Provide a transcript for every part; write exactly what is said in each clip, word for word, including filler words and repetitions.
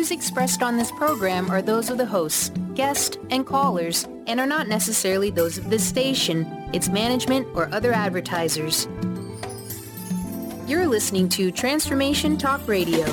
views expressed on this program are those of the hosts, guests, and callers, and are not necessarily those of this station, its management, or other advertisers. You're listening to Transformation Talk Radio.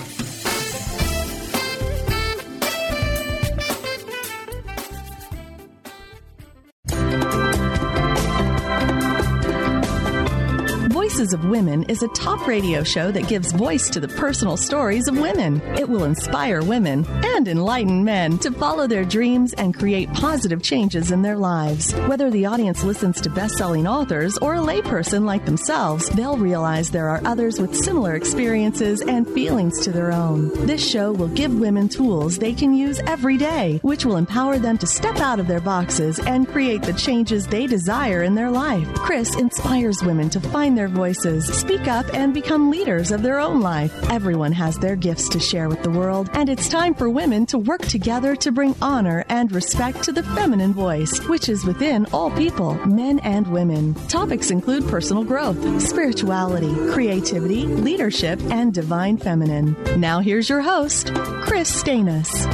Voices of Women is a talk radio show that gives voice to the personal stories of women. It will inspire women and enlighten men to follow their dreams and create positive changes in their lives. Whether the audience listens to best-selling authors or a layperson like themselves, they'll realize there are others with similar experiences and feelings to their own. This show will give women tools they can use every day, which will empower them to step out of their boxes and create the changes they desire in their life. Chris inspires women to find their voices, speak up, and become leaders of their own life. Everyone has their gifts to share with the world, and it's time for women to work together to bring honor and respect to the feminine voice, which is within all people, men and women. Topics include personal growth, spirituality, creativity, leadership, and divine feminine. Now here's your host, Chris Stanis.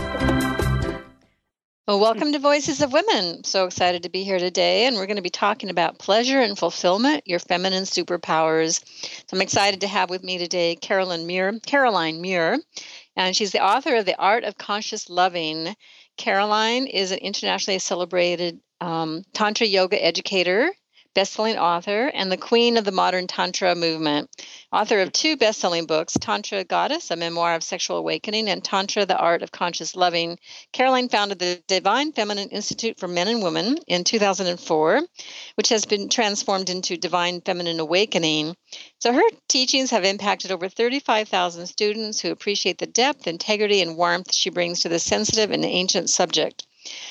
Well, welcome to Voices of Women. So excited to be here today, and we're going to be talking about pleasure and fulfillment, your feminine superpowers. So I'm excited to have with me today Caroline Muir, Caroline Muir, and she's the author of The Art of Conscious Loving. Caroline is an internationally celebrated um, Tantra yoga educator, best-selling author, and the queen of the modern Tantra movement. Author of two best-selling books, Tantra Goddess, a memoir of sexual awakening, and Tantra, the Art of Conscious Loving. Caroline founded the Divine Feminine Institute for Men and Women in two thousand four, which has been transformed into Divine Feminine Awakening. So her teachings have impacted over thirty-five thousand students who appreciate the depth, integrity, and warmth she brings to this sensitive and ancient subject.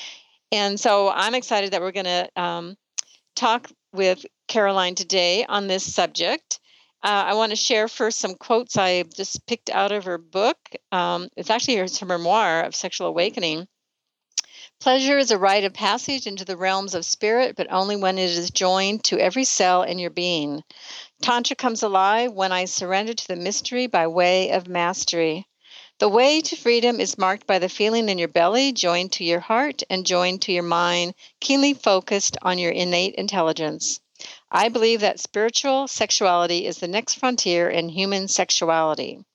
And so I'm excited that we're going to um, talk with Caroline today on this subject. Uh, I want to share first some quotes I just picked out of her book. Um, it's actually her, her memoir of sexual awakening. Pleasure is a rite of passage into the realms of spirit, but only when it is joined to every cell in your being. Tantra comes alive when I surrender to the mystery by way of mastery. The way to freedom is marked by the feeling in your belly, joined to your heart and joined to your mind, keenly focused on your innate intelligence. I believe that spiritual sexuality is the next frontier in human sexuality.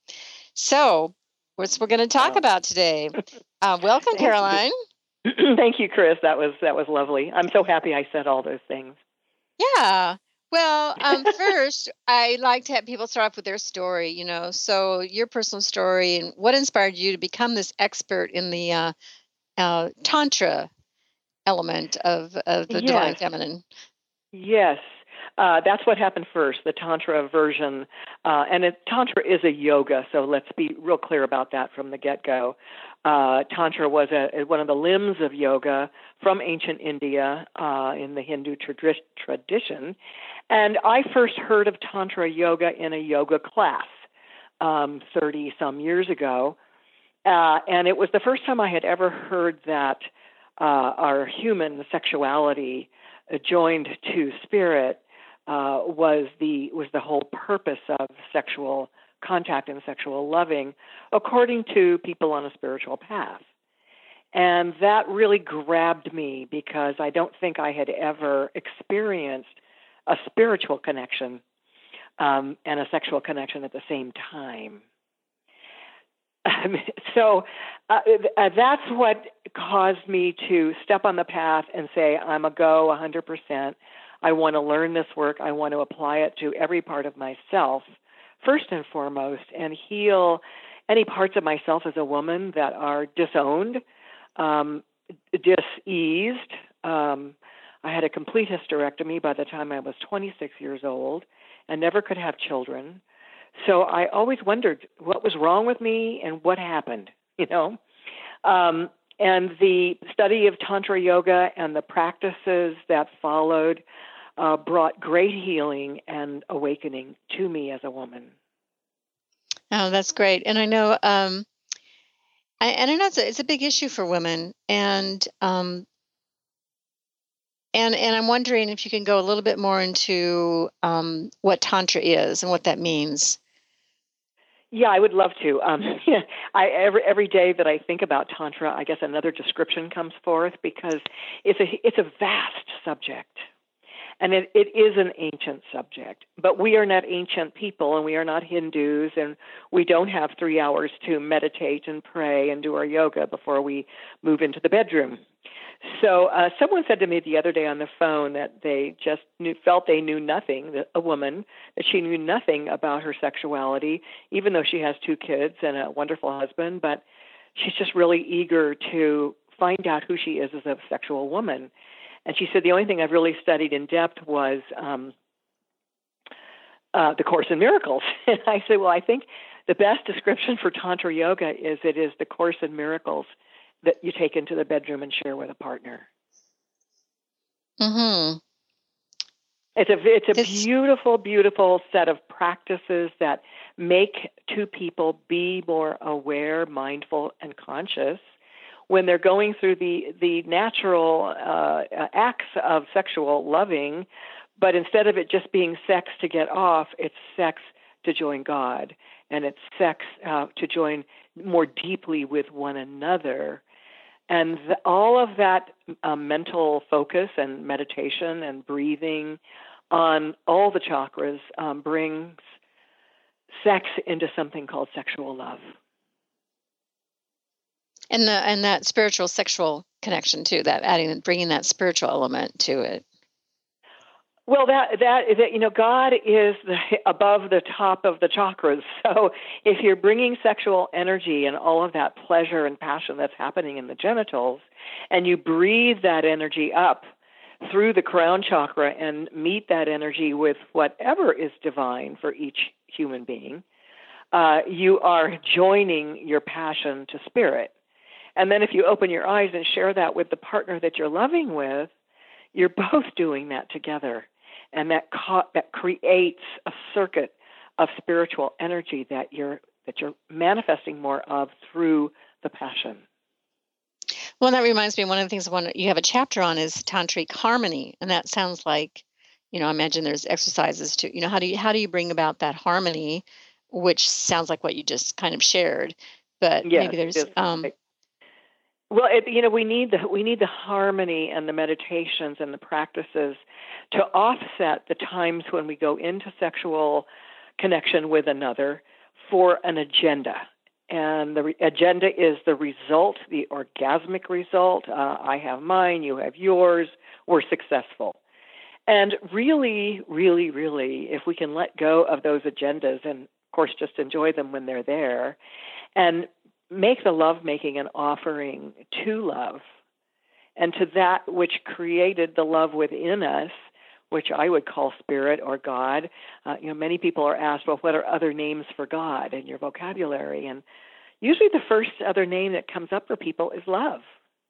So, what we're going to talk Wow. about today. Uh, welcome, Caroline. Thank you, Chris. That was that was lovely. I'm so happy I said all those things. Yeah. Well, um, first, I like to have people start off with their story, you know, so your personal story and what inspired you to become this expert in the uh, uh, Tantra element of, of the Yes. Divine Feminine. Yes. Uh, that's what happened first, the Tantra version. Uh, and it, Tantra is a yoga, so let's be real clear about that from the get-go. Uh, Tantra was a, one of the limbs of yoga from ancient India uh, in the Hindu tradi- tradition. And I first heard of Tantra yoga in a yoga class um, thirty-some years ago. Uh, and it was the first time I had ever heard that uh, our human sexuality uh, joined to spirit uh, was the was the whole purpose of sexual contact and sexual loving, according to people on a spiritual path. And that really grabbed me because I don't think I had ever experienced a spiritual connection um, and a sexual connection at the same time. Um, so uh, uh, that's what caused me to step on the path and say, I'm a go one hundred percent. I want to learn this work. I want to apply it to every part of myself, first and foremost, and heal any parts of myself as a woman that are disowned, um, diseased. Um, I had a complete hysterectomy by the time I was twenty-six years old and never could have children. So I always wondered what was wrong with me and what happened, you know. Um, and the study of Tantra yoga and the practices that followed uh, brought great healing and awakening to me as a woman. Oh, that's great. And I know, um, I, and I know it's a, it's a big issue for women. And um, and and I'm wondering if you can go a little bit more into um, what Tantra is and what that means. Yeah, I would love to. Um, yeah, I, every every day that I think about Tantra, I guess another description comes forth because it's a it's a vast subject, and it, it is an ancient subject. But we are not ancient people, and we are not Hindus, and we don't have three hours to meditate and pray and do our yoga before we move into the bedroom. So uh, someone said to me the other day on the phone that they just knew, felt they knew nothing, that a woman, that she knew nothing about her sexuality, even though she has two kids and a wonderful husband, but she's just really eager to find out who she is as a sexual woman. And she said, the only thing I've really studied in depth was um, uh, the Course in Miracles. And I said, well, I think the best description for Tantra Yoga is it is the Course in Miracles that you take into the bedroom and share with a partner. Mm-hmm. It's a it's a This... beautiful, beautiful set of practices that make two people be more aware, mindful, and conscious when they're going through the the natural uh, acts of sexual loving. But instead of it just being sex to get off, it's sex to join God, and it's sex uh, to join more deeply with one another. And the, all of that uh, mental focus and meditation and breathing on all the chakras um, brings sex into something called sexual love. And the, and that spiritual sexual connection too, that adding, bringing that spiritual element to it. Well, that that that you know, God is the, above the top of the chakras. So if you're bringing sexual energy and all of that pleasure and passion that's happening in the genitals, and you breathe that energy up through the crown chakra and meet that energy with whatever is divine for each human being, uh, you are joining your passion to spirit. And then if you open your eyes and share that with the partner that you're loving with, you're both doing that together. And that co- that creates a circuit of spiritual energy that you're that you're manifesting more of through the passion. Well, that reminds me, one of the things I want you have a chapter on is tantric harmony, and that sounds like, you know, I imagine there's exercises to, you know, how do you how do you bring about that harmony, which sounds like what you just kind of shared, but Yes, maybe there's um. Well, it, you know, we need the we need the harmony and the meditations and the practices to offset the times when we go into sexual connection with another for an agenda. And the re- agenda is the result, the orgasmic result. Uh, I have mine, you have yours, we're successful. And really, really, really, if we can let go of those agendas and, of course, just enjoy them when they're there and make the lovemaking an offering to love and to that which created the love within us, which I would call spirit or God. Uh, you know, many people are asked, well, what are other names for God in your vocabulary? And usually the first other name that comes up for people is love.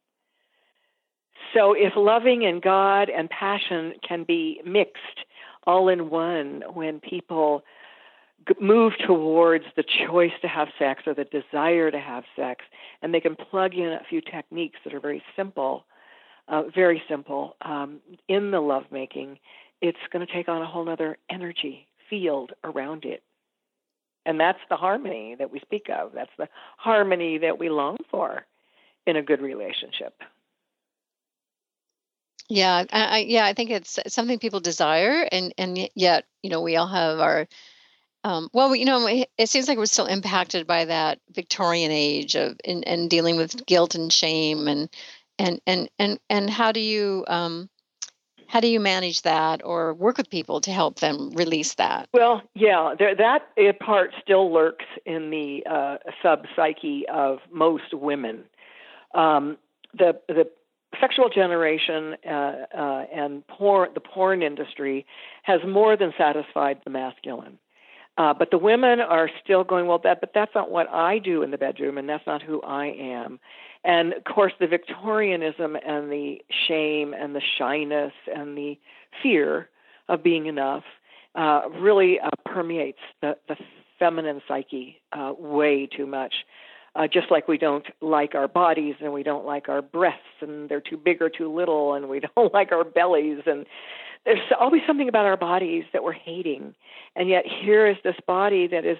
So if loving and God and passion can be mixed all in one when people move towards the choice to have sex or the desire to have sex, and they can plug in a few techniques that are very simple, uh, very simple, um, in the lovemaking, it's going to take on a whole other energy field around it. And that's the harmony that we speak of. That's the harmony that we long for in a good relationship. Yeah, I, I yeah, I think it's something people desire, and and yet, you know, we all have our Um, well, you know, it, it seems like we're still impacted by that Victorian age of and, and dealing with guilt and shame, and and and and and how do you um, how do you manage that or work with people to help them release that? Well, yeah, there, that part still lurks in the uh, sub-psyche of most women. Um, the the sexual generation uh, uh, and porn, the porn industry has more than satisfied the masculine. Uh, but the women are still going, well, that, but that's not what I do in the bedroom, and that's not who I am. And, of course, the Victorianism and the shame and the shyness and the fear of being enough uh, really uh, permeates the, the feminine psyche uh, way too much. Uh, just like we don't like our bodies and we don't like our breasts and they're too big or too little and we don't like our bellies, and there's always something about our bodies that we're hating. And yet here is this body that is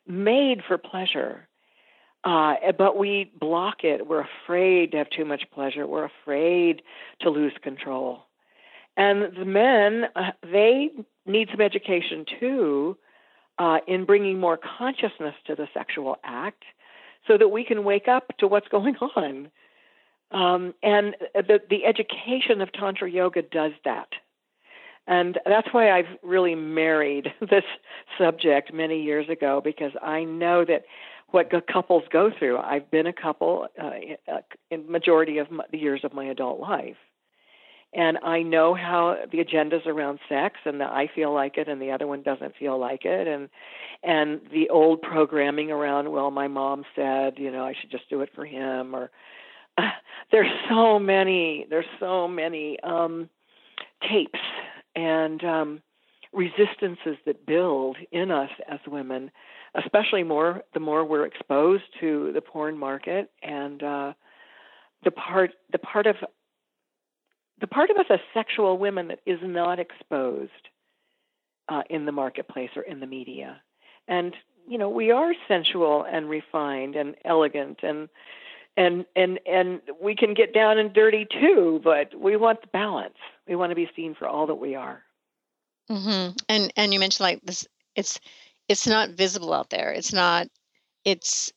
made for pleasure. Uh, but we block it. We're afraid to have too much pleasure. We're afraid to lose control. And the men, uh, they need some education too uh, in bringing more consciousness to the sexual act so that we can wake up to what's going on. Um, and the, the education of Tantra Yoga does that. And that's why I've really married this subject many years ago, because I know that what couples go through. I've been a couple uh, in the majority of my, the years of my adult life. And I know how the agenda's around sex, and that I feel like it and the other one doesn't feel like it. And and the old programming around, well, my mom said, you know, I should just do it for him. Or uh, there's so many, there's so many um, tapes and um, resistances that build in us as women, especially more the more we're exposed to the porn market and uh, the part the part of the part of us as sexual women that is not exposed uh, in the marketplace or in the media. And you know, we are sensual and refined and elegant, and and and and we can get down and dirty too. But we want the balance. We want to be seen for all that we are. Mm-hmm. And and you mentioned like this. It's it's not visible out there. It's not. It's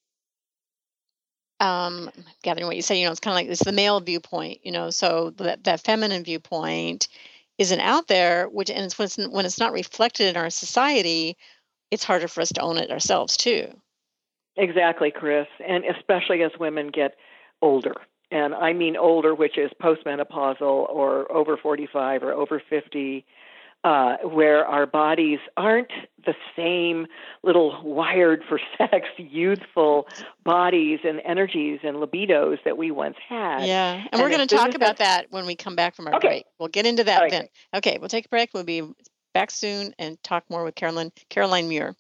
um gathering what you say. You know, it's kind of like it's the male viewpoint. You know, so that that feminine viewpoint isn't out there. Which and it's when it's when it's not reflected in our society, it's harder for us to own it ourselves too. Exactly, Chris. And especially as women get older. And I mean older, which is postmenopausal or over forty-five or over fifty, uh, where our bodies aren't the same little wired for sex, youthful bodies and energies and libidos that we once had. Yeah. And, and we're going to talk about that when we come back from our okay. break. We'll get into that right. then. Okay, we'll take a break. We'll be back soon and talk more with Caroline, Caroline Muir.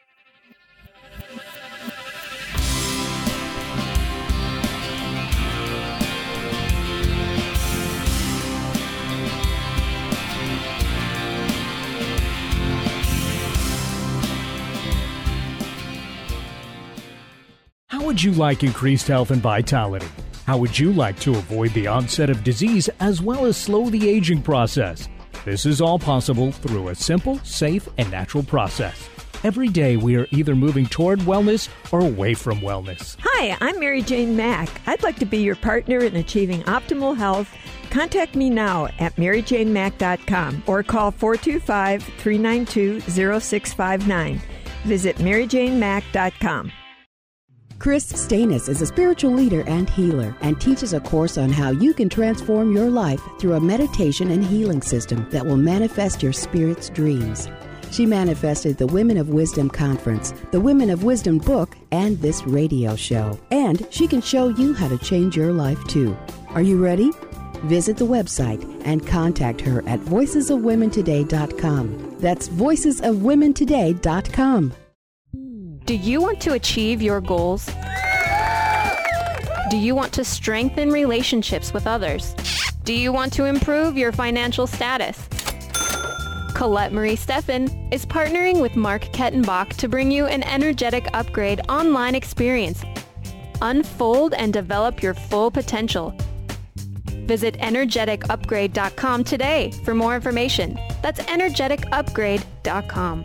How would you like increased health and vitality? How would you like to avoid the onset of disease as well as slow the aging process? This is all possible through a simple, safe, and natural process. Every day we are either moving toward wellness or away from wellness. Hi, I'm Mary Jane Mack. I'd like to be your partner in achieving optimal health. Contact me now at mary jane mack dot com or call four two five, three nine two, zero six five nine. Visit mary jane mack dot com. Chris Stanis is a spiritual leader and healer and teaches a course on how you can transform your life through a meditation and healing system that will manifest your spirit's dreams. She manifested the Women of Wisdom Conference, the Women of Wisdom book, and this radio show. And she can show you how to change your life too. Are you ready? Visit the website and contact her at voices of women today dot com. That's voices of women today dot com. Do you want to achieve your goals? Do you want to strengthen relationships with others? Do you want to improve your financial status? Colette Marie Steffen is partnering with Mark Kettenbach to bring you an energetic upgrade online experience. Unfold and develop your full potential. Visit energetic upgrade dot com today for more information. That's energetic upgrade dot com.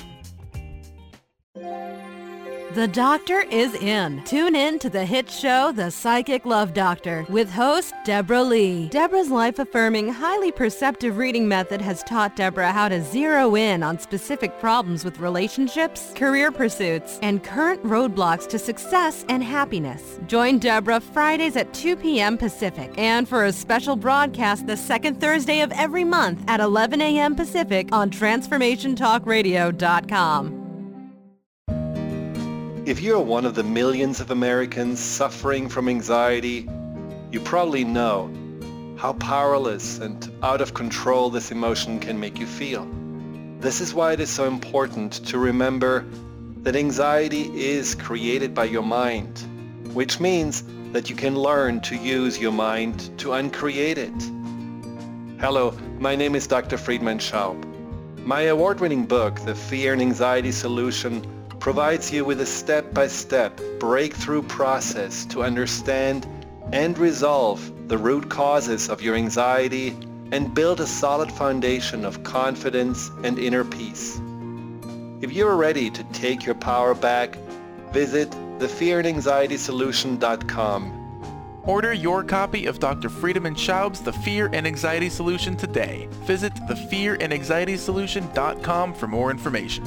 The Doctor is in. Tune in to the hit show, The Psychic Love Doctor, with host Deborah Lee. Deborah's life-affirming, highly perceptive reading method has taught Deborah how to zero in on specific problems with relationships, career pursuits, and current roadblocks to success and happiness. Join Deborah Fridays at two p.m. Pacific, and for a special broadcast the second Thursday of every month at eleven a.m. Pacific on transformation talk radio dot com. If you're one of the millions of Americans suffering from anxiety, you probably know how powerless and out of control this emotion can make you feel. This is why it is so important to remember that anxiety is created by your mind, which means that you can learn to use your mind to uncreate it. Hello, my name is Doctor Friedemann Schaub. My award-winning book, The Fear and Anxiety Solution, provides you with a step-by-step breakthrough process to understand and resolve the root causes of your anxiety and build a solid foundation of confidence and inner peace. If you are ready to take your power back, visit the fear and anxiety solution dot com. Order your copy of Doctor Friedemann Schaub's The Fear and Anxiety Solution today. Visit the fear and anxiety solution dot com for more information.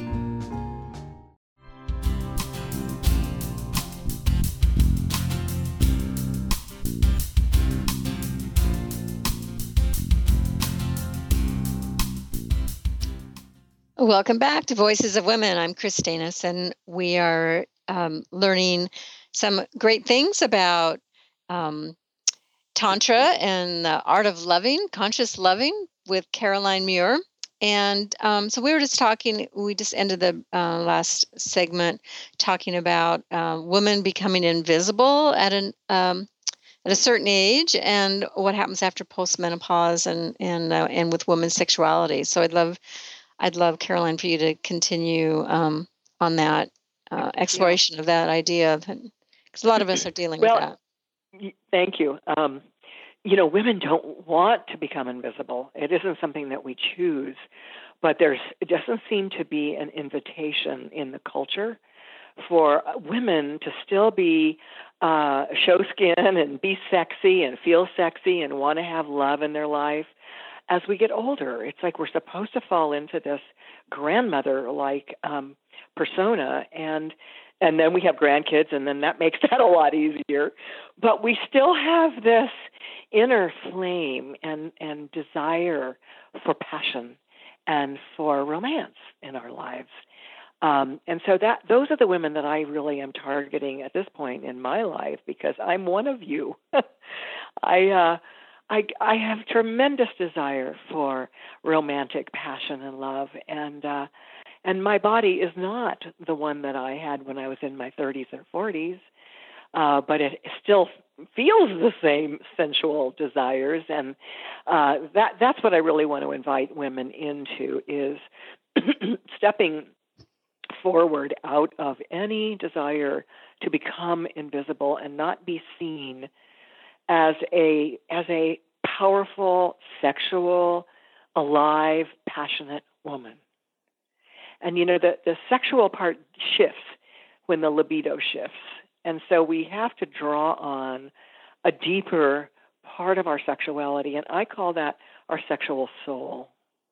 Welcome back to Voices of Women. I'm Chris Stanis, and we are um, learning some great things about um, Tantra and the art of loving, conscious loving with Caroline Muir. And um, so we were just talking, we just ended the uh, last segment talking about uh, women becoming invisible at an um, at a certain age and what happens after postmenopause and and uh, and with women's sexuality. So I'd love I'd love, Caroline, for you to continue um, on that uh, exploration yeah. of that idea, because a lot of us are dealing well, with that. Thank you. Um, you know, women don't want to become invisible. It isn't something that we choose, but there's it doesn't seem to be an invitation in the culture for women to still be uh, show skin and be sexy and feel sexy and want to have love in their life. As we get older, it's like we're supposed to fall into this grandmother-like um, persona, and and then we have grandkids, and then that makes that a lot easier. But we still have this inner flame and, and desire for passion and for romance in our lives. Um, and so that those are the women that I really am targeting at this point in my life, because I'm one of you. I uh, I, I have tremendous desire for romantic passion and love, and uh, and my body is not the one that I had when I was in my thirties or forties, uh, but it still feels the same sensual desires, and uh, that that's what I really want to invite women into, is stepping forward out of any desire to become invisible and not be seen as a as a powerful, sexual, alive, passionate woman. And you know, the, the sexual part shifts when the libido shifts. And so we have to draw on a deeper part of our sexuality, and I call that our sexual soul.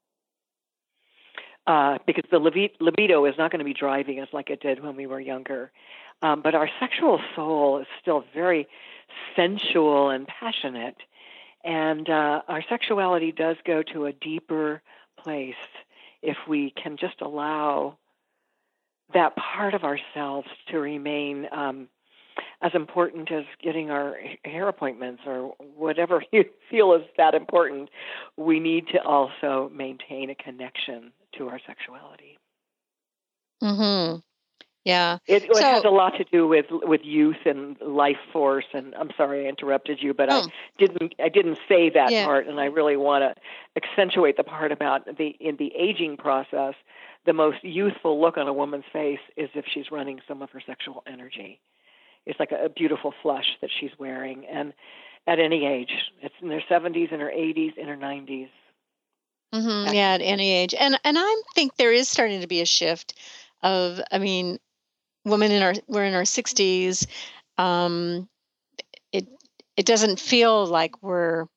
Uh, because the libido is not going to be driving us like it did when we were younger. Um, but our sexual soul is still very sensual and passionate. And uh, our sexuality does go to a deeper place if we can just allow that part of ourselves to remain um, as important as getting our hair appointments or whatever you feel is that important. We need to also maintain a connection to our sexuality. Mm-hmm. Yeah. It, it so, has a lot to do with with youth and life force. And I'm sorry I interrupted you, but oh. I didn't I didn't say that yeah. part, and I really want to accentuate the part about the in the aging process. The most youthful look on a woman's face is if she's running some of her sexual energy. It's like a, a beautiful flush that she's wearing, and at any age, it's in their seventies, in her eighties, in her nineties. Mm-hmm. Yeah, at any age, and and I think there is starting to be a shift of, I mean, women in our we're in our sixties. Um, it it doesn't feel like we're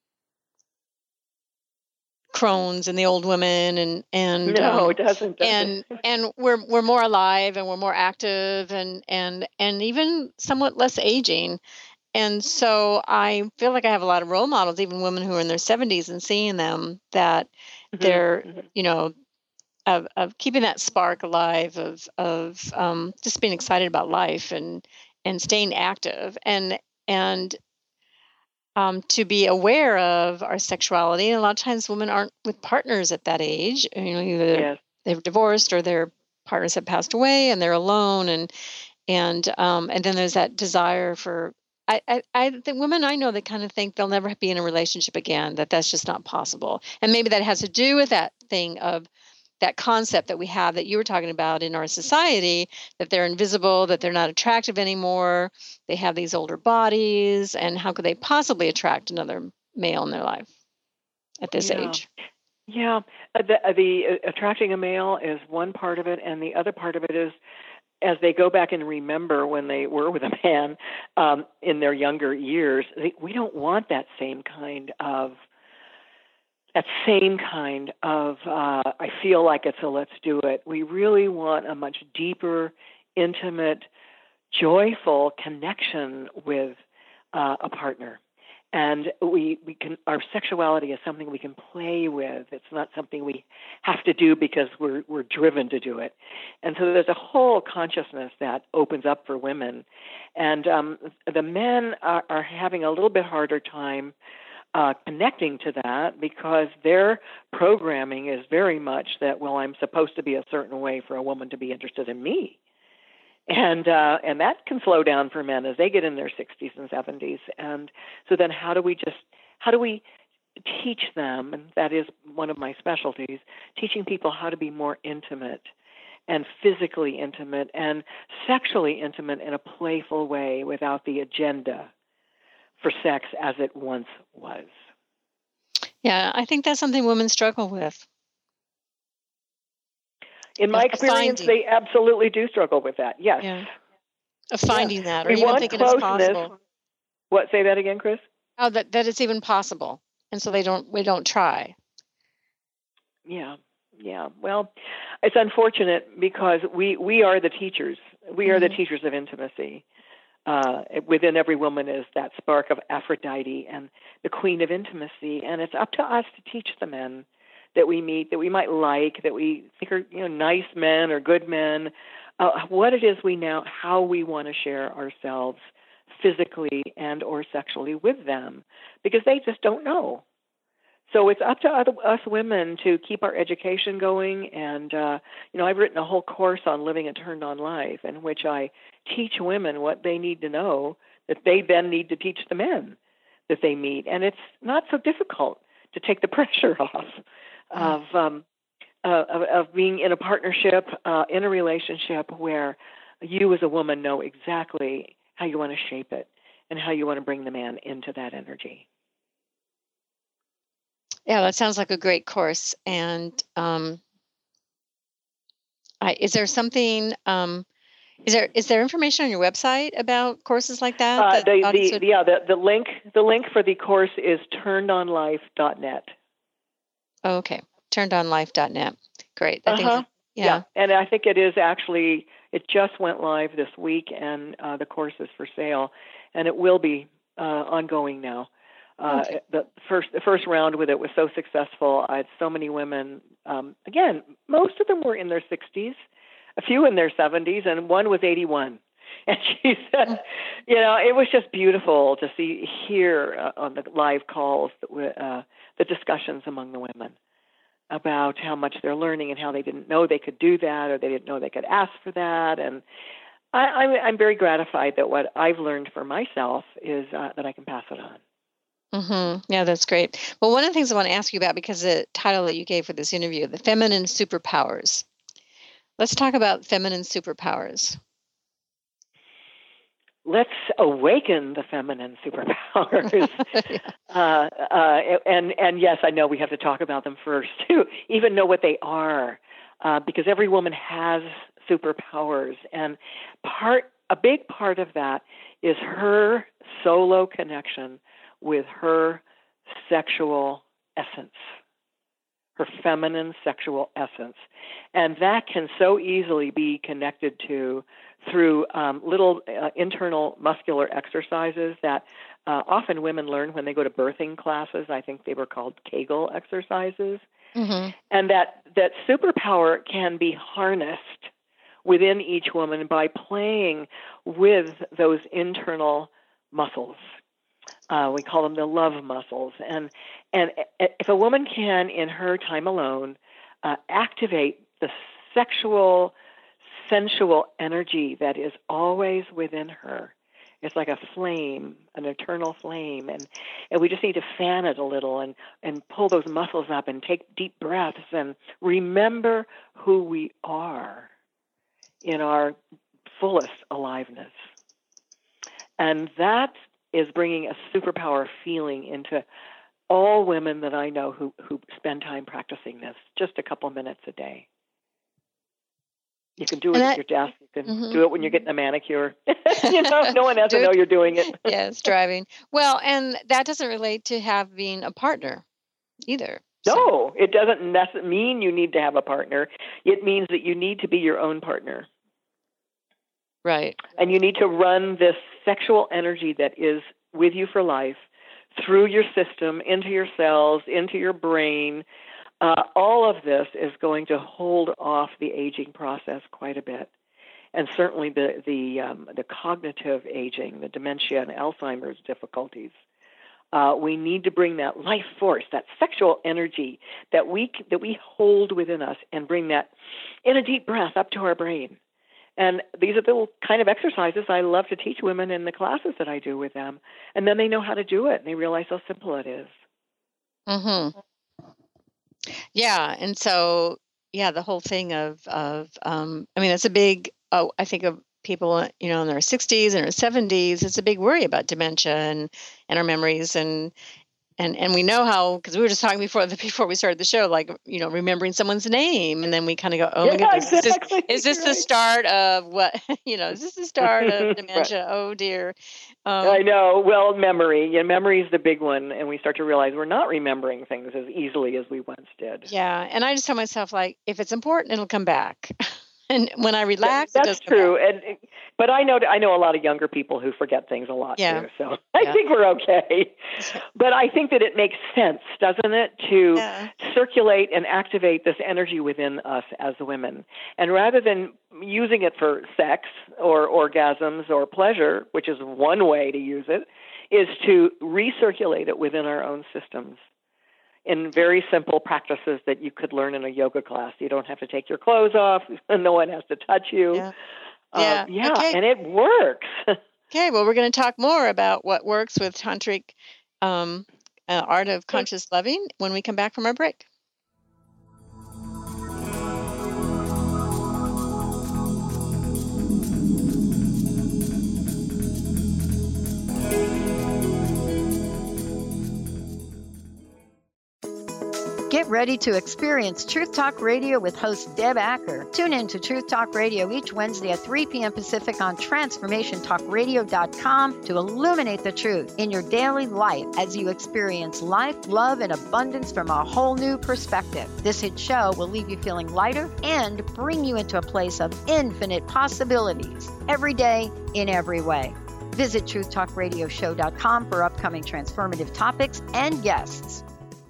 crones and the old women, and and no, um, it doesn't. doesn't. And and we're we're more alive, and we're more active, and and and even somewhat less aging. And so I feel like I have a lot of role models, even women who are in their seventies, and seeing them that mm-hmm. they're, mm-hmm. you know, of of keeping that spark alive, of of um, just being excited about life and and staying active, and and um, to be aware of our sexuality. And a lot of times, women aren't with partners at that age. You know, either yes. they've divorced or their partners have passed away, and they're alone, and and um, and then there's that desire for. I, I, I think women I know that kind of think they'll never be in a relationship again, that that's just not possible. And maybe that has to do with that thing of that concept that we have that you were talking about in our society, that they're invisible, that they're not attractive anymore, they have these older bodies, and how could they possibly attract another male in their life at this yeah. age? Yeah, uh, the, uh, the uh, attracting a male is one part of it, and the other part of it is as they go back and remember when they were with a man um, in their younger years, they, we don't want that same kind of that same kind of uh, I feel like it, so let's do it. We really want a much deeper, intimate, joyful connection with uh, a partner. And we, we can our sexuality is something we can play with. It's not something we have to do because we're we're driven to do it. And so there's a whole consciousness that opens up for women. And um, the men are, are having a little bit harder time uh, connecting to that because their programming is very much that, well, I'm supposed to be a certain way for a woman to be interested in me. And uh, and that can slow down for men as they get in their sixties and seventies. And so then how do we just, how do we teach them, and that is one of my specialties, teaching people how to be more intimate and physically intimate and sexually intimate in a playful way without the agenda for sex as it once was. Yeah, I think that's something women struggle with. In my experience, finding. they absolutely do struggle with that. Yes. Yeah. Of finding yeah. that, or we even want thinking closeness. it's possible. What? Say that again, Chris? Oh, that, that it's even possible, and so they don't. We don't try. Yeah, yeah. Well, it's unfortunate because we we are the teachers. We mm-hmm. are the teachers of intimacy. Uh, within every woman is that spark of Aphrodite and the queen of intimacy, and it's up to us to teach the men that we meet, that we might like, that we think are, you know, nice men or good men, uh, what it is we now, how we want to share ourselves physically and or sexually with them, because they just don't know. So it's up to us women to keep our education going. And, uh, you know, I've written a whole course on living a turned-on life in which I teach women what they need to know that they then need to teach the men that they meet. And it's not so difficult to take the pressure off of um, uh, of, of being in a partnership, uh, in a relationship where you as a woman know exactly how you want to shape it and how you want to bring the man into that energy. Yeah, that sounds like a great course. And um, I, is there something? Um, is there is there information on your website about courses like that? Uh, that the, audience the, would- yeah, the, the link the link for the course is turned on life dot net. Oh, okay, turned on life dot net. Great. I uh-huh. think that, yeah. yeah, and I think it is actually. It just went live this week, and uh, the course is for sale, and it will be uh, ongoing now. Uh, Okay. The first the first round with it was so successful. I had so many women. Um, again, most of them were in their sixties, a few in their seventies, and one was eighty-one. And she said, you know, it was just beautiful to see, hear uh, on the live calls, uh, the discussions among the women about how much they're learning and how they didn't know they could do that or they didn't know they could ask for that. And I, I'm, I'm very gratified that what I've learned for myself is uh, that I can pass it on. Mm-hmm. Yeah, that's great. Well, one of the things I want to ask you about, because the title that you gave for this interview, the feminine superpowers. Let's talk about feminine superpowers. Let's awaken the feminine superpowers. Yeah. uh, uh, and, and yes, I know we have to talk about them first, too, even know what they are, uh, because every woman has superpowers. And part a big part of that is her solo connection with her sexual essence, her feminine sexual essence. And that can so easily be connected to through um, little uh, internal muscular exercises that uh, often women learn when they go to birthing classes. I think they were called Kegel exercises. Mm-hmm. And that, that superpower can be harnessed within each woman by playing with those internal muscles. Uh, we call them the love muscles. And and if a woman can, in her time alone, uh, activate the sexual, sensual energy that is always within her It's like a flame, an eternal flame, and, and we just need to fan it a little and, and pull those muscles up and take deep breaths and remember who we are in our fullest aliveness. And that is bringing a superpower feeling into all women that I know who, who spend time practicing this, just a couple minutes a day. You can do it that, at your desk. You can mm-hmm. do it when you're getting a manicure. you know, no one has to know you're doing it. Yes, driving. Well, and that doesn't relate to having a partner either. So. No, it doesn't necessarily mean you need to have a partner. It means that you need to be your own partner. Right. And you need to run this sexual energy that is with you for life through your system, into your cells, into your brain. Uh, all of this is going to hold off the aging process quite a bit, and certainly the the um, the cognitive aging, the dementia and Alzheimer's difficulties. Uh, we need to bring that life force, that sexual energy that we that we hold within us, and bring that in a deep breath up to our brain. And these are the kind of exercises I love to teach women in the classes that I do with them, and then they know how to do it, and they realize how simple it is. Mm-hmm. Yeah, and so yeah, the whole thing of of um, I mean, it's a big. Oh, I think of people, you know, in their sixties and their seventies. It's a big worry about dementia and, and our memories, and and and we know how, because we were just talking before before we started the show, like, you know, remembering someone's name, and then we kind of go, oh yeah, my goodness, exactly. is this, is this right. the start of what? You know, is this the start of dementia? Right. Oh dear. Um, I know. Well, memory. Yeah, memory is the big one, and we start to realize we're not remembering things as easily as we once did. Yeah, and I just tell myself, like, if it's important, it'll come back. And when I relax, that, it that's does come true. back. And but I know I know a lot of younger people who forget things a lot yeah. too. So I yeah. think we're okay. But I think that it makes sense, doesn't it, to yeah. circulate and activate this energy within us as women, and rather than using it for sex or orgasms or pleasure, which is one way to use it, is to recirculate it within our own systems in very simple practices that you could learn in a yoga class. You don't have to take your clothes off. No one has to touch you. Yeah, uh, yeah, yeah okay. And it works. Okay, well, we're going to talk more about what works with tantric um, uh, art of conscious loving when we come back from our break. Get ready to experience Truth Talk Radio with host Deb Acker. Tune in to Truth Talk Radio each Wednesday at three p.m. Pacific on transformation talk radio dot com to illuminate the truth in your daily life as you experience life, love, and abundance from a whole new perspective. This hit show will leave you feeling lighter and bring you into a place of infinite possibilities every day in every way. Visit truth talk radio show dot com for upcoming transformative topics and guests.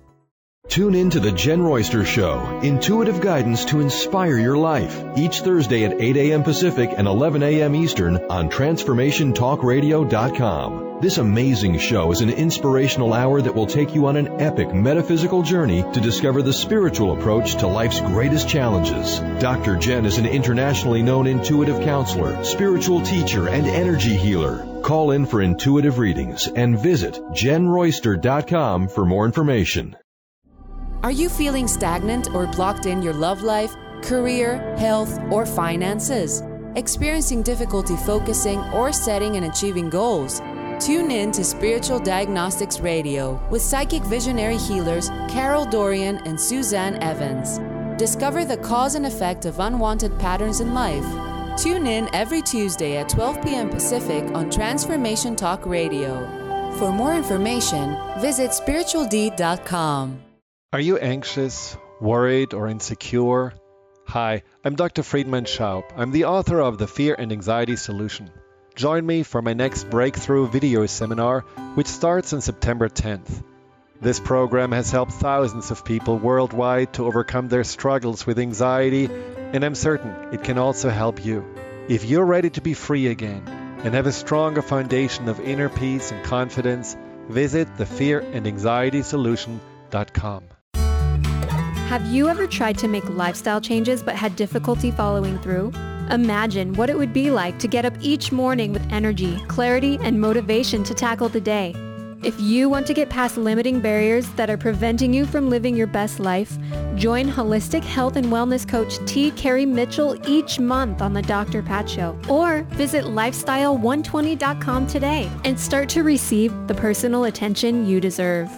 Tune in to The Jen Royster Show, intuitive guidance to inspire your life, each Thursday at eight a.m. Pacific and eleven a.m. Eastern on transformation talk radio dot com. This amazing show is an inspirational hour that will take you on an epic metaphysical journey to discover the spiritual approach to life's greatest challenges. Doctor Jen is an internationally known intuitive counselor, spiritual teacher, and energy healer. Call in for intuitive readings and visit jen royster dot com for more information. Are you feeling stagnant or blocked in your love life, career, health, or finances? Experiencing difficulty focusing or setting and achieving goals? Tune in to Spiritual Diagnostics Radio with psychic visionary healers Carol Dorian and Suzanne Evans. Discover the cause and effect of unwanted patterns in life. Tune in every Tuesday at twelve p.m. Pacific on Transformation Talk Radio. For more information, visit spiritual d dot com. Are you anxious, worried, or insecure? Hi, I'm Doctor Friedemann Schaub. I'm the author of The Fear and Anxiety Solution. Join me for my next breakthrough video seminar, which starts on September tenth. This program has helped thousands of people worldwide to overcome their struggles with anxiety, and I'm certain it can also help you. If you're ready to be free again and have a stronger foundation of inner peace and confidence, visit the fear and anxiety solution dot com. Have you ever tried to make lifestyle changes but had difficulty following through? Imagine what it would be like to get up each morning with energy, clarity, and motivation to tackle the day. If you want to get past limiting barriers that are preventing you from living your best life, join holistic health and wellness coach T. Carrie Mitchell each month on the Doctor Pat Show, or visit lifestyle one twenty dot com today and start to receive the personal attention you deserve.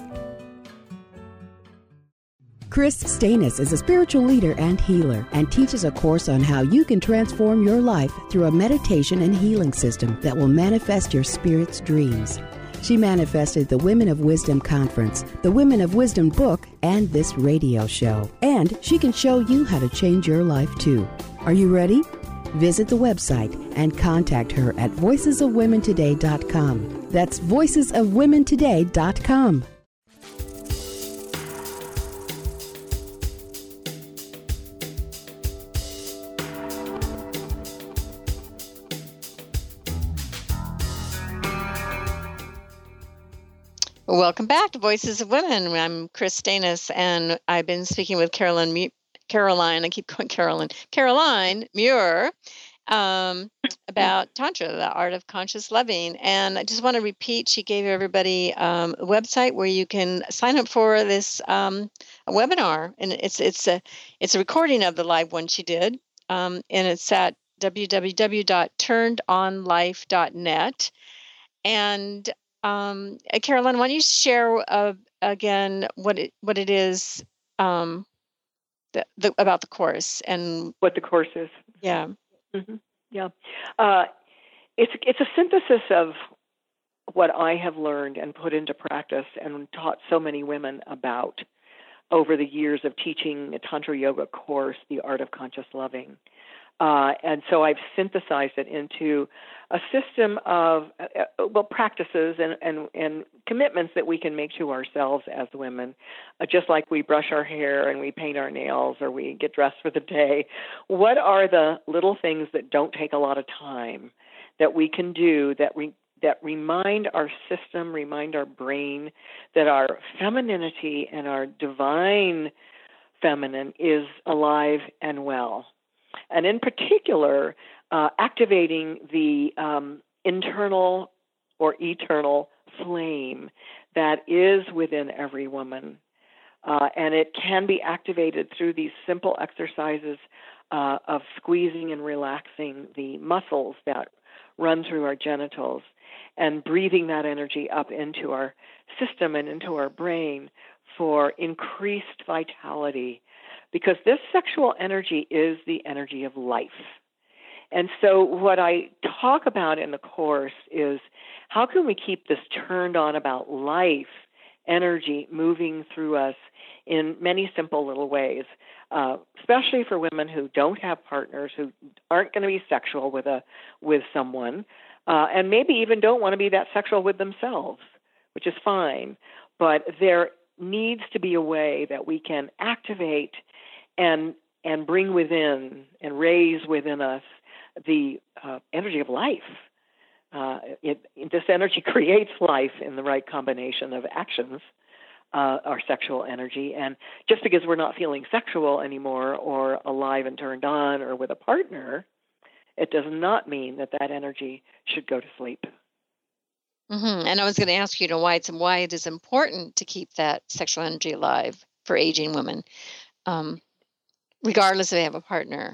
Chris Stanis is a spiritual leader and healer and teaches a course on how you can transform your life through a meditation and healing system that will manifest your spirit's dreams. She manifested the Women of Wisdom Conference, the Women of Wisdom book, and this radio show. And she can show you how to change your life too. Are you ready? Visit the website and contact her at voices of women today dot com. That's voices of women today dot com. Welcome back to Voices of Women. I'm Chris Stanis, and I've been speaking with Caroline, Mu- Caroline, I keep calling Caroline, Caroline Muir, um, about Tantra, the art of conscious loving. And I just want to repeat, she gave everybody um, a website where you can sign up for this um, a webinar, and it's it's a it's a recording of the live one she did, um, and it's at w w w dot turned on life dot net. And Um, Caroline, why don't you share uh, again what it what it is um, the, the, about the course and what the course is? Yeah, mm-hmm. yeah. Uh, it's it's a synthesis of what I have learned and put into practice and taught so many women about over the years of teaching a Tantra Yoga course, The Art of Conscious Loving. Uh, and so I've synthesized it into a system of, uh, well, practices and, and, and commitments that we can make to ourselves as women, uh, just like we brush our hair and we paint our nails or we get dressed for the day. What are the little things that don't take a lot of time that we can do that we that remind our system, remind our brain that our femininity and our divine feminine is alive and well? And in particular, uh, activating the um, internal or eternal flame that is within every woman. Uh, and it can be activated through these simple exercises uh, of squeezing and relaxing the muscles that run through our genitals and breathing that energy up into our system and into our brain for increased vitality. Because this sexual energy is the energy of life. And so what I talk about in the course is how can we keep this turned on about life energy moving through us in many simple little ways, uh, especially for women who don't have partners, who aren't going to be sexual with a with someone, uh, and maybe even don't want to be that sexual with themselves, which is fine. But there needs to be a way that we can activate and and bring within and raise within us the uh, energy of life. Uh, it, this energy creates life in the right combination of actions, uh, our sexual energy. And just because we're not feeling sexual anymore or alive and turned on or with a partner, it does not mean that that energy should go to sleep. Mm-hmm. And I was going to ask you, you know, why it's why it is important to keep that sexual energy alive for aging women. Um, regardless if they have a partner.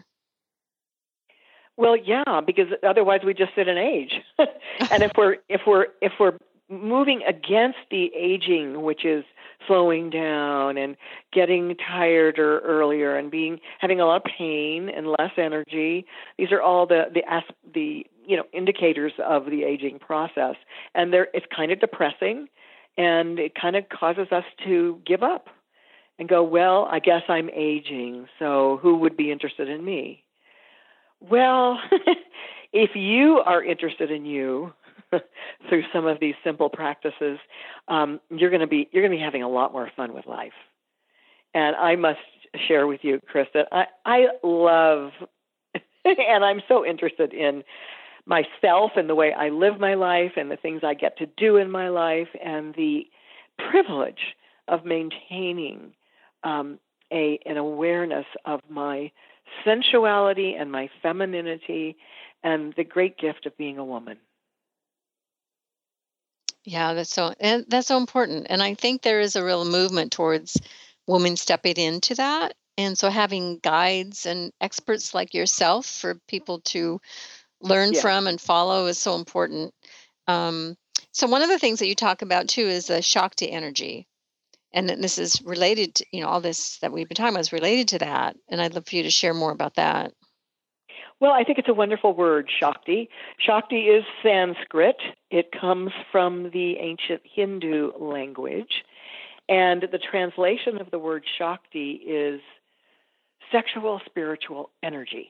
Well, yeah, because otherwise we just sit and age. And if we're if we're if we're moving against the aging, which is slowing down and getting tired or earlier and being having a lot of pain and less energy, these are all the the the you know indicators of the aging process. And they're it's kind of depressing, and it kind of causes us to give up. And go, well, I guess I'm aging, so who would be interested in me? Well, if you are interested in you through some of these simple practices, um, you're going to be you're going to be having a lot more fun with life. And I must share with you, Chris, that I, I love, and I'm so interested in myself and the way I live my life and the things I get to do in my life and the privilege of maintaining Um, a an awareness of my sensuality and my femininity and the great gift of being a woman. Yeah, that's so and that's so important. And I think there is a real movement towards women stepping into that. And so having guides and experts like yourself for people to learn Yes. from and follow is so important. Um, so one of the things that you talk about too is the Shakti energy. And then this is related to, you know, all this that we've been talking about is related to that. And I'd love for you to share more about that. Well, I think it's a wonderful word, Shakti. Shakti is Sanskrit. It comes from the ancient Hindu language. And the translation of the word Shakti is sexual spiritual energy.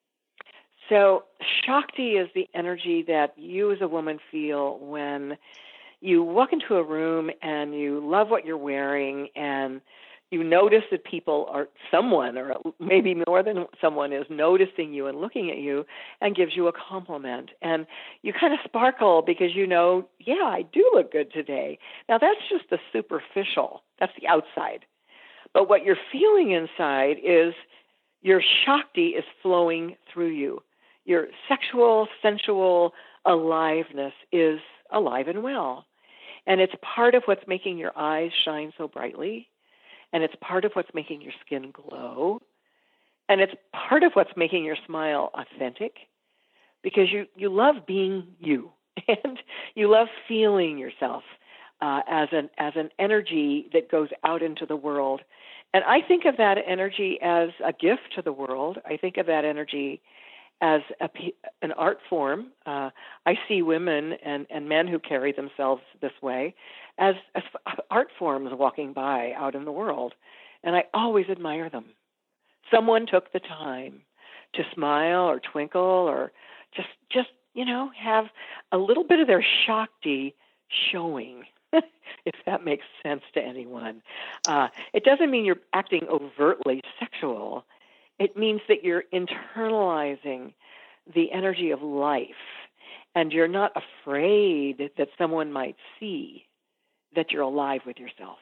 So Shakti is the energy that you as a woman feel when you walk into a room and you love what you're wearing and you notice that people are, someone or maybe more than someone is noticing you and looking at you and gives you a compliment. And you kind of sparkle because you know, yeah, I do look good today. Now that's just the superficial. That's the outside. But what you're feeling inside is your Shakti is flowing through you. Your sexual, sensual aliveness is alive and well. And it's part of what's making your eyes shine so brightly. And it's part of what's making your skin glow. And it's part of what's making your smile authentic because you, you love being you and you love feeling yourself uh, as an as an energy that goes out into the world. And I think of that energy as a gift to the world. I think of that energy as a, an art form. Uh, I see women and, and men who carry themselves this way as, as art forms walking by out in the world. And I always admire them. Someone took the time to smile or twinkle or just, just you know, have a little bit of their Shakti showing, if that makes sense to anyone. Uh, it doesn't mean you're acting overtly sexual. It means that you're internalizing the energy of life and you're not afraid that someone might see that you're alive with yourself.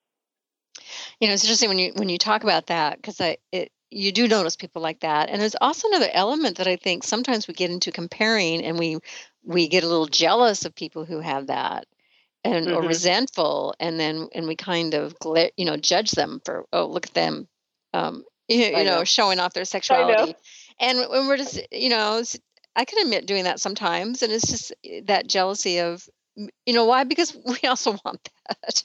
You know, it's interesting when you when you talk about that because I it, you do notice people like that. And there's also another element that I think sometimes we get into comparing and we we get a little jealous of people who have that and mm-hmm. or resentful and then and we kind of gla- you know judge them for, oh, look at them um you, you know, know showing off their sexuality. And when we're just, you know, I can admit doing that sometimes. And it's just that jealousy of, you know, why? Because we also want that.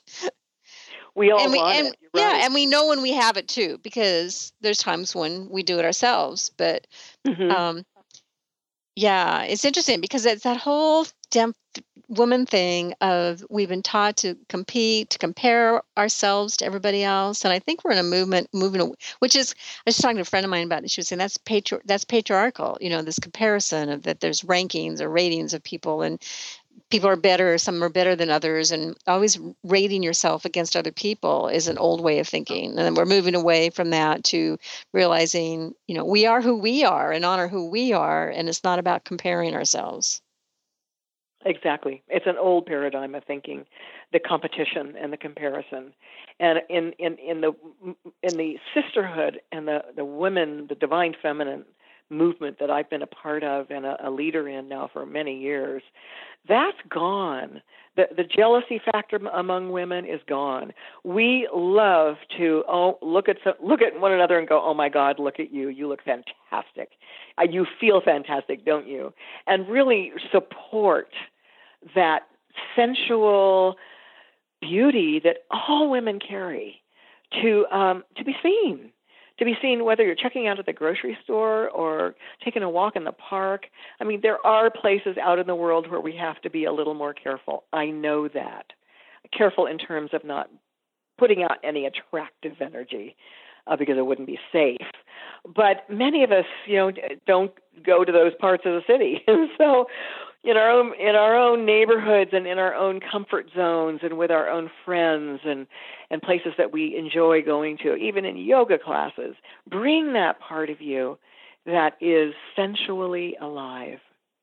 We all and we, want and, it. You're yeah. right. And we know when we have it too, because there's times when we do it ourselves. But mm-hmm. um, yeah, it's interesting because it's that whole damn woman thing of we've been taught to compete, to compare ourselves to everybody else. And I think we're in a movement, moving, which is, I was talking to a friend of mine about it. She was saying that's patri- that's patriarchal, you know, this comparison of that there's rankings or ratings of people and people are better, some are better than others. And always rating yourself against other people is an old way of thinking. And then we're moving away from that to realizing, you know, we are who we are and honor who we are. And it's not about comparing ourselves. Exactly. It's an old paradigm of thinking, the competition and the comparison. And in, in, in the in the sisterhood and the, the women, the divine feminine movement that I've been a part of and a, a leader in now for many years, that's gone. The the jealousy factor among women is gone. We love to oh look at some, look at one another and go, oh my God, look at you. You look fantastic. Uh, you feel fantastic, don't you? And really support that sensual beauty that all women carry to um, to be seen. To be seen whether you're checking out at the grocery store or taking a walk in the park. I mean, there are places out in the world where we have to be a little more careful. I know that. Careful in terms of not putting out any attractive energy uh, because it wouldn't be safe. But many of us, you know, don't go to those parts of the city. And so in our own in our own neighborhoods and in our own comfort zones and with our own friends and, and places that we enjoy going to, even in yoga classes, bring that part of you that is sensually alive.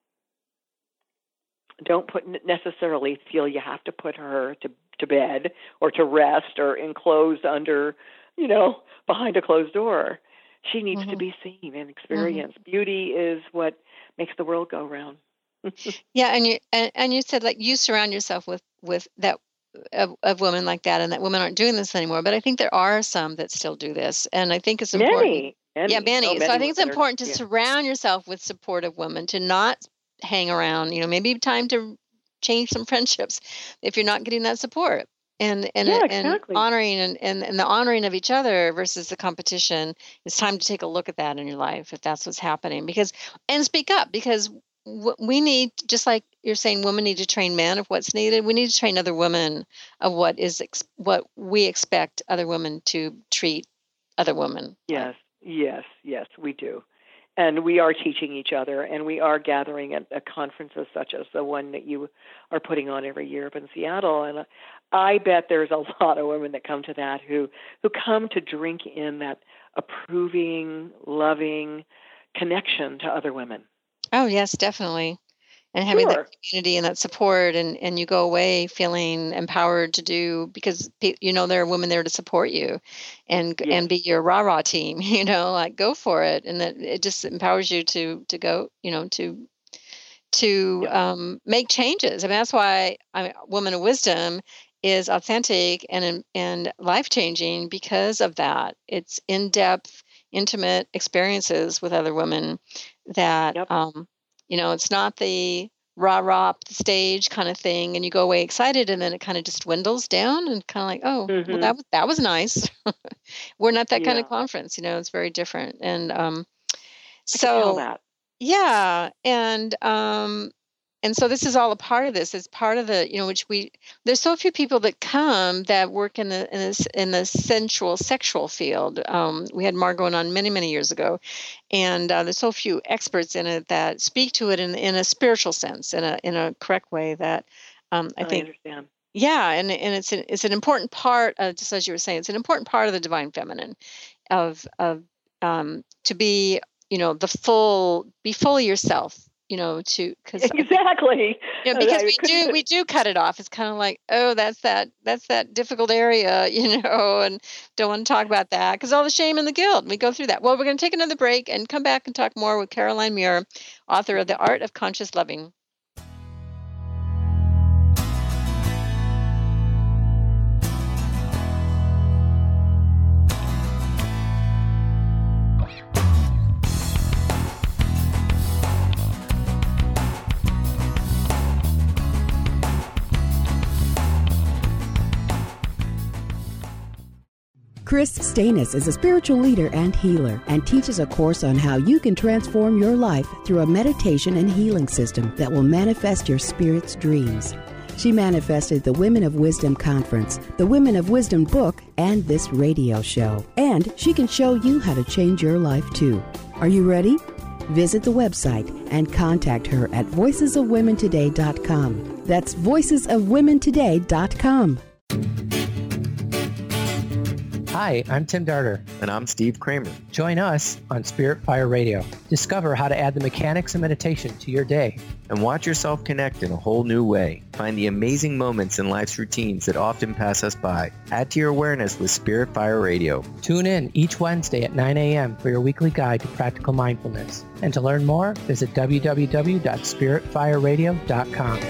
Don't put necessarily feel you have to put her to, to bed or to rest or enclosed under, you know, behind a closed door. She needs Mm-hmm. to be seen and experienced. Mm-hmm. Beauty is what makes the world go round. Yeah, and you and, and you said like you surround yourself with with that of, of women like that, and that women aren't doing this anymore. But I think there are some that still do this, and I think it's important. Many, many. Yeah, many. Oh, many so I think it's important to are, yeah. surround yourself with supportive women, to not hang around. You know, maybe time to change some friendships if you're not getting that support. And and, yeah, and exactly. honoring and, and, and the honoring of each other versus the competition. It's time to take a look at that in your life if that's what's happening. Because and speak up, because w- we need, just like you're saying, women need to train men of what's needed. We need to train other women of what is ex- what we expect other women to treat other women. Yes, yes, yes, we do. And we are teaching each other, and we are gathering at, at conferences such as the one that you are putting on every year up in Seattle. And I bet there's a lot of women that come to that who, who come to drink in that approving, loving connection to other women. Oh, yes, definitely. And having Sure. that community and that support, and, and you go away feeling empowered to do, because pe- you know there are women there to support you and Yes. and be your rah-rah team, you know, like go for it. And that it just empowers you to to go, you know, to to Yeah. um, make changes. I mean, that's why I mean, Woman of Wisdom is authentic and and life-changing because of that. It's in-depth, intimate experiences with other women that, Yep. um, you know, it's not the rah-rah up the stage kind of thing, and you go away excited, and then it kind of just dwindles down, and kind of like, oh, well, Mhm. that was that was nice. We're not that kind Yeah. of conference, you know. It's very different, and um, I can tell so that. yeah, and um, and so this is all a part of this. It's part of the, you know, which we there's so few people that come that work in the in this in the sensual sexual field. Um, we had Margot on many many years ago, and uh, there's so few experts in it that speak to it in in a spiritual sense, in a in a correct way. That um, I I think, understand. yeah, and and it's an, it's an important part of, just as you were saying, it's an important part of the divine feminine, of of um, to be, you know, the full, be fully yourself, you know, to because Exactly. you know, Uh, because I we couldn't do put- we do cut it off. It's kind of like, oh, that's that that's that difficult area, you know, and don't want to talk about that because all the shame and the guilt. We go through that. Well, we're going to take another break and come back and talk more with Caroline Muir, author of The Art of Conscious Loving. Chris Stanis is a spiritual leader and healer and teaches a course on how you can transform your life through a meditation and healing system that will manifest your spirit's dreams. She manifested the Women of Wisdom Conference, the Women of Wisdom book, and this radio show. And she can show you how to change your life too. Are you ready? Visit the website and contact her at voices of women today dot com. That's voices of women today dot com. Hi, I'm Tim Darter. And I'm Steve Kramer. Join us on Spirit Fire Radio. Discover how to add the mechanics of meditation to your day. And watch yourself connect in a whole new way. Find the amazing moments in life's routines that often pass us by. Add to your awareness with Spirit Fire Radio. Tune in each Wednesday at nine a.m. for your weekly guide to practical mindfulness. And to learn more, visit w w w dot spirit fire radio dot com.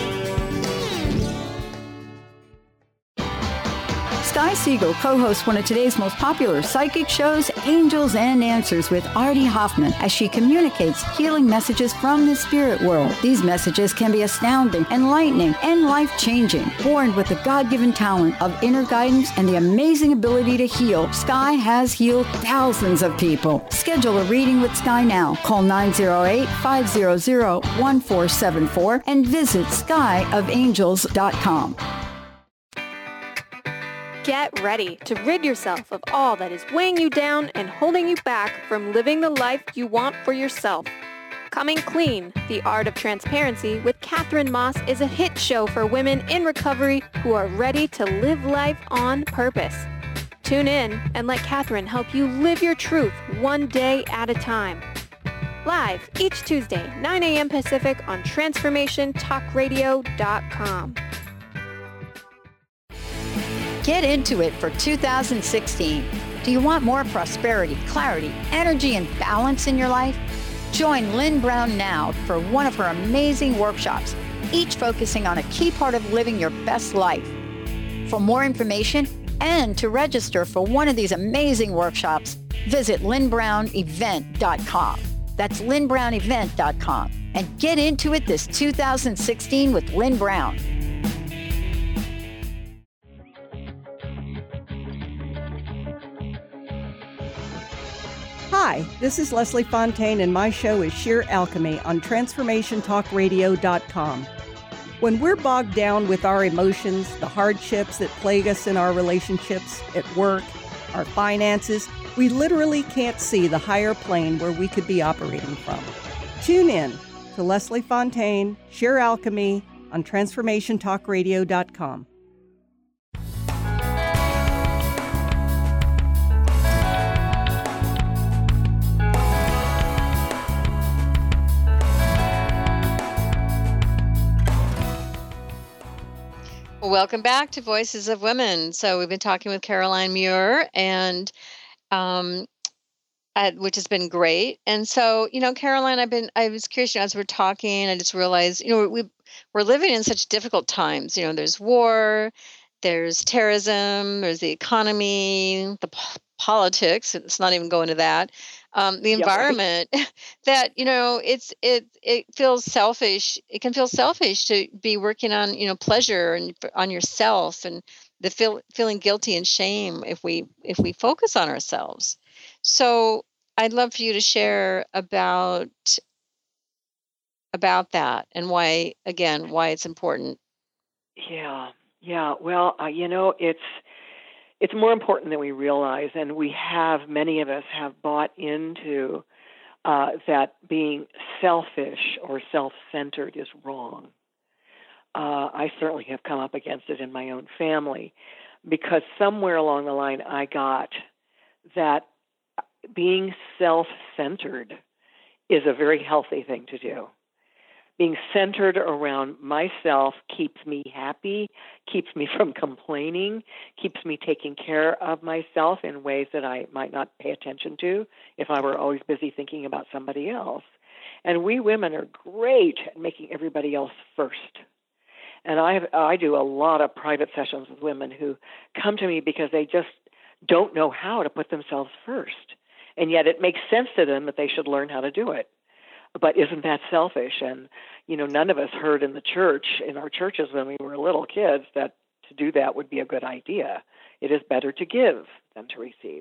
Sky Siegel co-hosts one of today's most popular psychic shows, Angels and Answers, with Artie Hoffman, as she communicates healing messages from the spirit world. These messages can be astounding, enlightening, and life-changing. Born with the God-given talent of inner guidance and the amazing ability to heal, Sky has healed thousands of people. Schedule a reading with Sky now. Call nine oh eight, five hundred, one four seven four and visit sky of angels dot com. Get ready to rid yourself of all that is weighing you down and holding you back from living the life you want for yourself. Coming Clean, The Art of Transparency with Catherine Moss is a hit show for women in recovery who are ready to live life on purpose. Tune in and let Catherine help you live your truth one day at a time. Live each Tuesday, nine a.m. Pacific on transformation talk radio dot com. Get into it for two thousand sixteen. Do you want more prosperity, clarity, energy, and balance in your life? Join Lynn Brown now for one of her amazing workshops, each focusing on a key part of living your best life. For more information and to register for one of these amazing workshops, visit lynn brown event dot com. That's lynn brown event dot com. And get into it this two thousand sixteen with Lynn Brown. Hi, this is Leslie Fontaine, and my show is Sheer Alchemy on transformation talk radio dot com. When we're bogged down with our emotions, the hardships that plague us in our relationships, at work, our finances, we literally can't see the higher plane where we could be operating from. Tune in to Leslie Fontaine, Sheer Alchemy on transformation talk radio dot com. Welcome back to Voices of Women. So we've been talking with Caroline Muir, and um, uh, which has been great. And so, you know, Caroline, I've been, I was curious, you know, as we're talking, I just realized, you know, we we're living in such difficult times. You know, there's war, there's terrorism, there's the economy, the po- politics. It's not even going to that. Um, the environment, yeah, right. that, you know, it's, it, it feels selfish. It can feel selfish to be working on, you know, pleasure and on yourself, and the feel, feeling guilty and shame if we, if we focus on ourselves. So I'd love for you to share about, about that and why, again, why it's important. Yeah. Yeah. Well, uh, you know, it's, It's more important than we realize, and we have, many of us have bought into uh, that being selfish or self-centered is wrong. Uh, I certainly have come up against it in my own family, because somewhere along the line I got that being self-centered is a very healthy thing to do. Being centered around myself keeps me happy, keeps me from complaining, keeps me taking care of myself in ways that I might not pay attention to if I were always busy thinking about somebody else. And we women are great at making everybody else first. And I have, I do a lot of private sessions with women who come to me because they just don't know how to put themselves first. And yet it makes sense to them that they should learn how to do it. But isn't that selfish? And, you know, none of us heard in the church, in our churches when we were little kids, that to do that would be a good idea. It is better to give than to receive.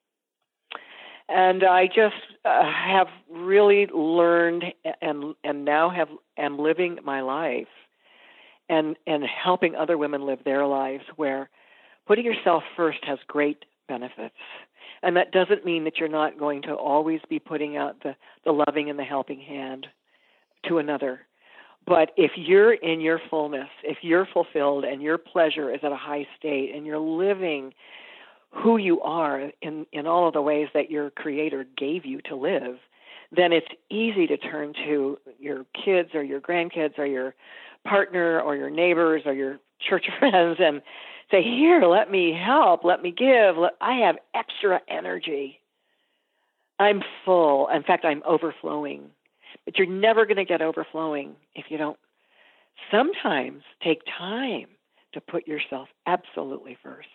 And I just uh, have really learned and and now have am living my life and, and helping other women live their lives where putting yourself first has great benefits. And that doesn't mean that you're not going to always be putting out the, the loving and the helping hand to another. But if you're in your fullness, if you're fulfilled and your pleasure is at a high state and you're living who you are in, in all of the ways that your Creator gave you to live, then it's easy to turn to your kids or your grandkids or your partner or your neighbors or your church friends and say, here, let me help, let me give. Let, I have extra energy. I'm full. In fact, I'm overflowing. But you're never going to get overflowing if you don't sometimes take time to put yourself absolutely first.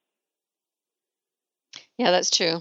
Yeah, that's true.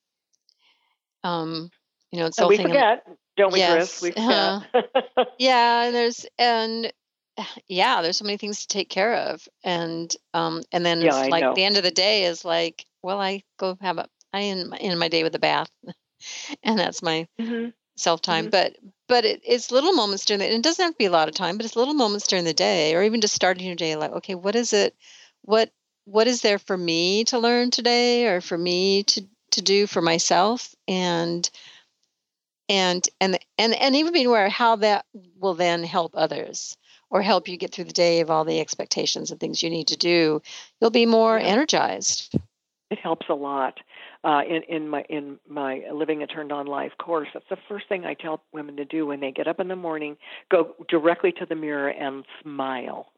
Um, you know, it's and we something. forget, don't we, Yes. Chris? We forget. Uh, yeah, and there's and yeah, there's so many things to take care of, and um, and then Yeah, it's I like know. the end of the day is like, well, I go have a I end my, end my day with a bath, and that's my Mhm. self time. Mhm. But but it, it's little moments during the. And it doesn't have to be a lot of time, but it's little moments during the day, or even just starting your day. Like, okay, what is it? What what is there for me to learn today, or for me to to do for myself, and and and and and even being aware of how that will then help others or help you get through the day of all the expectations and things you need to do. You'll be more Yeah. energized. It helps a lot. Uh, in, in my in my Living a Turned On Life course, that's the first thing I tell women to do when they get up in the morning. Go directly to the mirror and smile.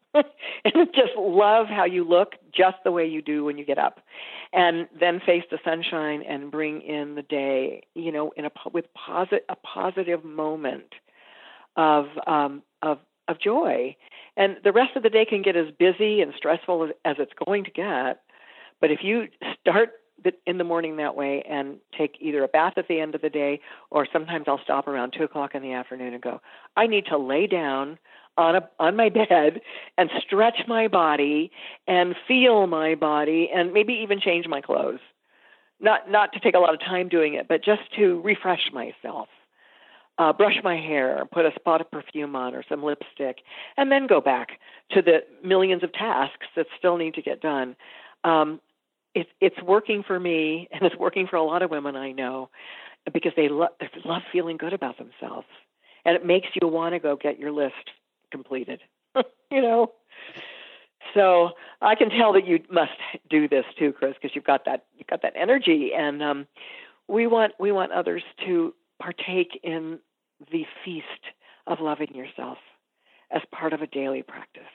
and just love how you look just the way you do when you get up. And then face the sunshine and bring in the day, you know, in a with posit, a positive moment of um, of of joy. And the rest of the day can get as busy and stressful as, as it's going to get. But if you start in the morning that way and take either a bath at the end of the day, or sometimes I'll stop around two o'clock in the afternoon and go, I need to lay down on a on my bed and stretch my body and feel my body and maybe even change my clothes. Not not to take a lot of time doing it, but just to refresh myself. Uh, brush my hair, put a spot of perfume on or some lipstick, and then go back to the millions of tasks that still need to get done. Um, It's it's working for me, and it's working for a lot of women I know, because they, lo- they love feeling good about themselves, and it makes you want to go get your list completed. you know, so I can tell that you must do this too, Chris, because you've got that you've got that energy, and um, we want we want others to partake in the feast of loving yourself as part of a daily practice.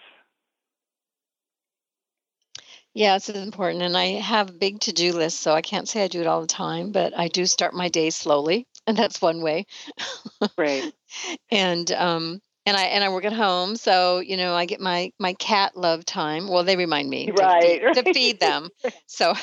Yeah, it's important. And I have a big to-do list, so I can't say I do it all the time, but I do start my day slowly, and that's one way. Right. and um and I and I work at home, so you know, I get my my cat love time. Well, they remind me to Right, feed, right. to feed them. So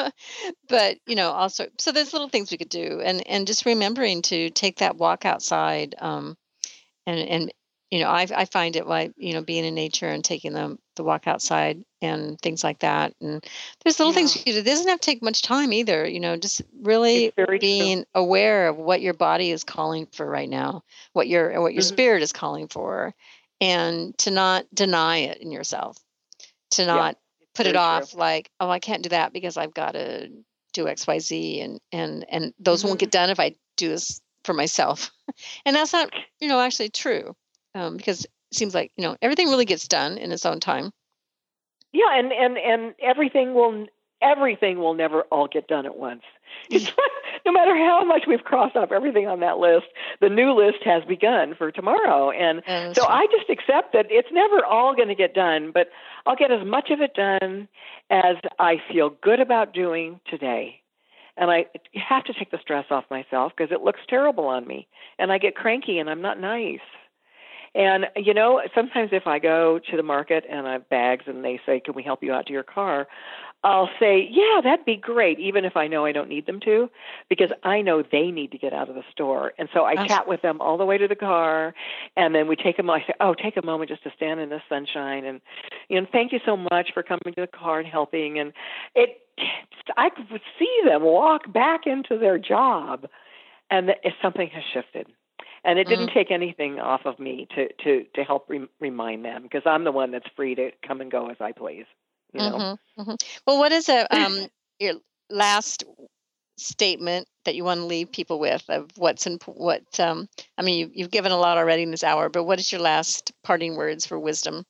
but, you know, also so there's little things we could do, and and just remembering to take that walk outside, um and and you know, I I find it like, you know, being in nature and taking the the walk outside and things like that. And there's little things Yeah. you do. It doesn't have to take much time either. You know, just really It's very true. being aware of what your body is calling for right now, what your what your Mhm. spirit is calling for, and to not deny it in yourself, to Yeah, not put it very true. off like, oh, I can't do that because I've got to do X, Y, Z, and and and those won't Mhm. get done if I do this for myself. And that's not, you know, actually true, um, because it seems like, you know, everything really gets done in its own time. Yeah, and, and, and everything will everything will never all get done at once. It's like, no matter how much we've crossed off everything on that list, the new list has begun for tomorrow. And Yeah, that's so right. I just accept that it's never all going to get done, but I'll get as much of it done as I feel good about doing today. And I have to take the stress off myself because it looks terrible on me. And I get cranky and I'm not nice. And, you know, sometimes if I go to the market and I have bags and they say, can we help you out to your car? I'll say, yeah, that'd be great, even if I know I don't need them to, because I know they need to get out of the store. And so I Abs- chat with them all the way to the car, and then we take them, I say, oh, take a moment just to stand in the sunshine, and, you know, thank you so much for coming to the car and helping. And it, I could see them walk back into their job, and if something has shifted. And it didn't Mhm. take anything off of me to, to, to help re- remind them, because I'm the one that's free to come and go as I please. You know? Mhm, mhm. Well, what is a um your last statement that you want to leave people with of what's in what um I mean, you, you've given a lot already in this hour, but what is your last parting words for wisdom?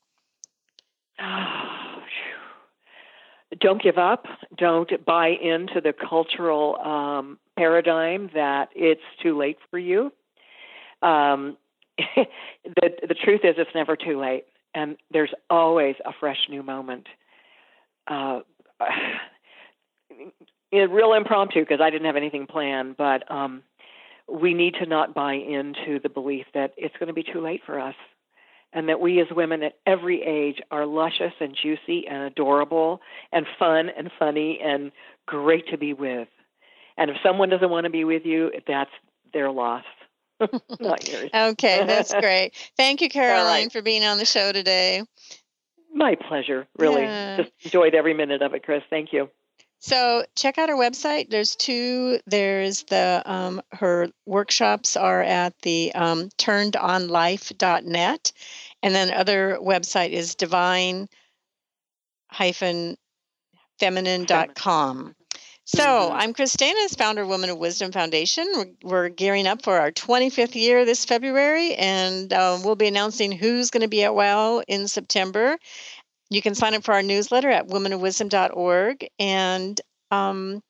Don't give up. Don't buy into the cultural um, paradigm that it's too late for you. Um, the the truth is, it's never too late, and there's always a fresh new moment. Uh, it's real impromptu because I didn't have anything planned, but um, we need to not buy into the belief that it's going to be too late for us, and that we as women at every age are luscious and juicy and adorable and fun and funny and great to be with. And if someone doesn't want to be with you, that's their loss, not yours. Okay, that's great. Thank you, Caroline, right. for being on the show today. My pleasure, really. Yeah. Just enjoyed every minute of it, Chris. Thank you. So check out her website. There's two. There's the um, her workshops are at the um, turned on life dot net, and then other website is divine dash feminine dot com. So Mm-hmm. I'm Chris Stanis, founder of Women of Wisdom Foundation. We're, we're gearing up for our twenty-fifth year this February, and um, we'll be announcing who's going to be at WOW in September. You can sign up for our newsletter at women of wisdom dot org, and um,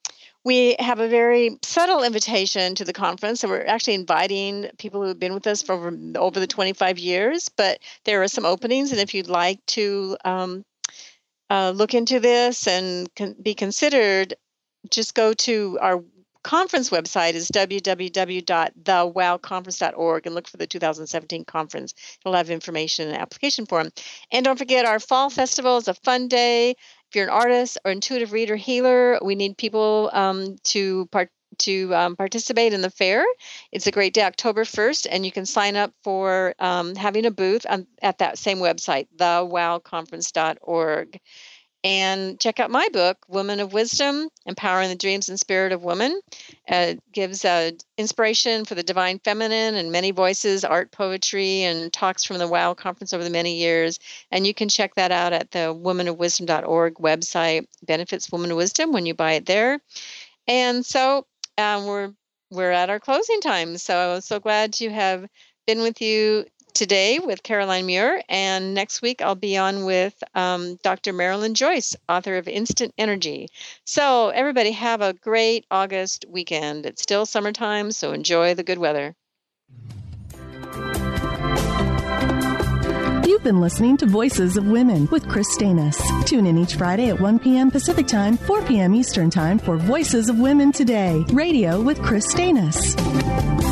we have a very subtle invitation to the conference. So we're actually inviting people who have been with us for over, over the twenty-five years, but there are some openings. And if you'd like to um, uh, look into this and con- be considered, just go to our conference website is w w w dot the wow conference dot org and look for the two thousand seventeen conference. It'll have information and application form. And don't forget, our fall festival is a fun day. If you're an artist or intuitive reader healer, we need people um, to part to um, participate in the fair. It's a great day, October first, and you can sign up for um, having a booth on, at that same website, the wow conference dot org. And check out my book, Woman of Wisdom, Empowering the Dreams and Spirit of Women. Uh, it gives uh, inspiration for the divine feminine and many voices, art, poetry, and talks from the WOW conference over the many years. And you can check that out at the woman of wisdom dot org website. Benefits Woman of Wisdom when you buy it there. And so um, we're we're at our closing time. So I'm so glad to have been with you today with Caroline Muir, and next week I'll be on with um, Doctor Marilyn Joyce, author of Instant Energy. So everybody have a great August weekend. It's still summertime, so enjoy the good weather. You've been listening to Voices of Women with Chris Stanis. Tune in each Friday at one p.m. Pacific Time, four p.m. Eastern Time for Voices of Women Today, radio with Chris Stanis.